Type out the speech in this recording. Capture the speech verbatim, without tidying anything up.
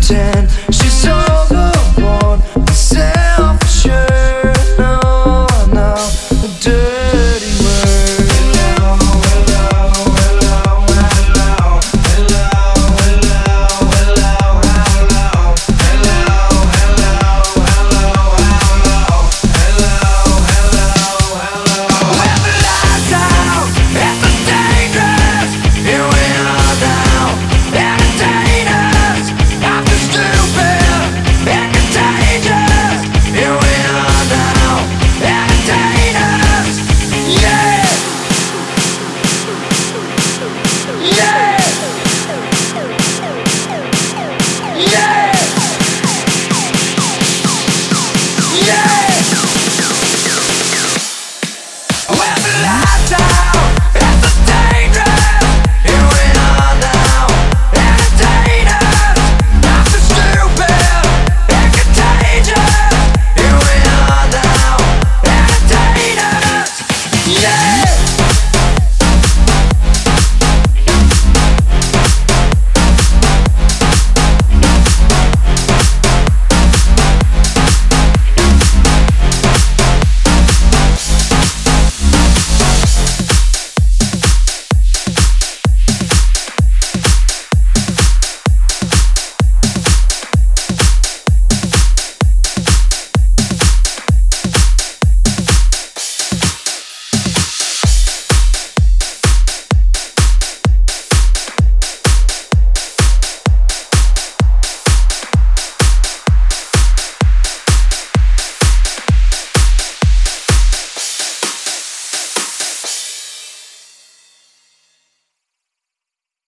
pretend she's overboard, self-assured. No, no, a dirty word. Hello, hello, hello, hello, hello, hello, hello, hello, hello, hello, hello, hello, hello, hello. When the lights out, it's so dangerous. Here we are now, entertain us. After stupid and contagious. Here we are now, entertain us. Yeah, yeah, yeah.